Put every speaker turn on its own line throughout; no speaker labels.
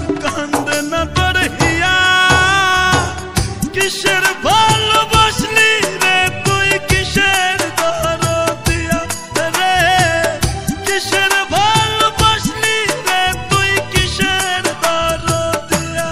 কান্দে না তোর হিয়া কিসের ভালোবাসলি রে তুই কিসের দরদিয়া রে কিসের ভালোবাসলি রে তুই কিসের দরদিয়া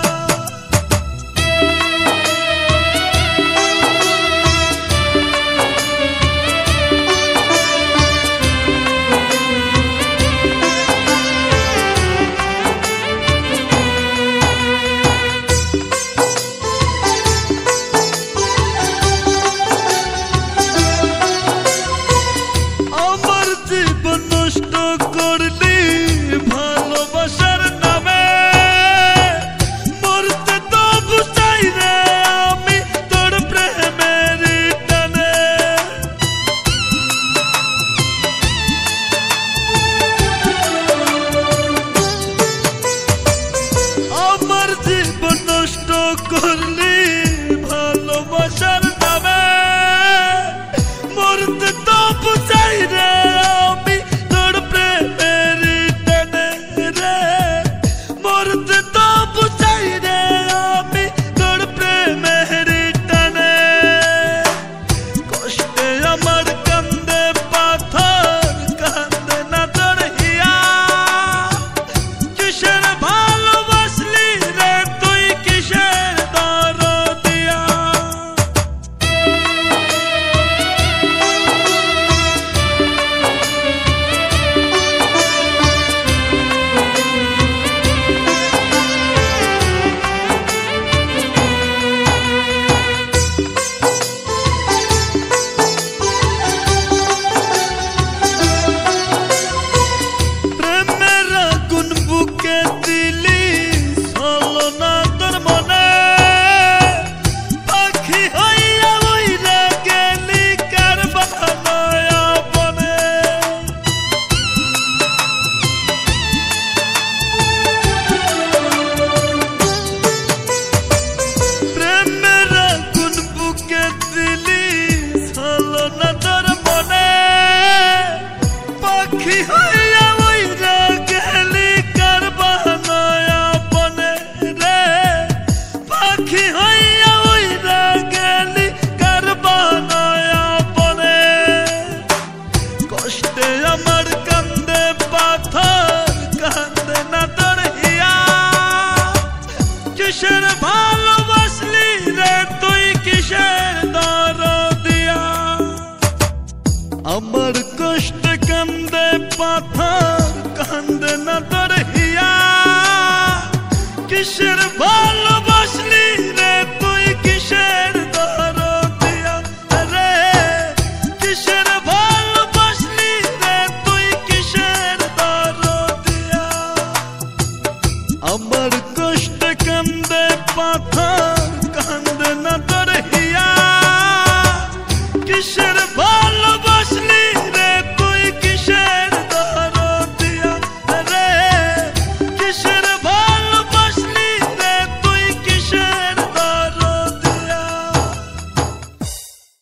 জীবন নষ্ট করলি ভালোবাসার নামে মরতে তো বুঝাই রে আমি তোর প্রেমের টানে আমার জীবন নষ্ট করলি ভালোবাসার নামে মরতে তো বুঝাই রে কিসের ভালোবাসলি রে তুই কিসের দরদিয়া আমার কষ্ট কান্দে পাথর কান্দে না তোর হিয়া কিসের ভালোবাসলি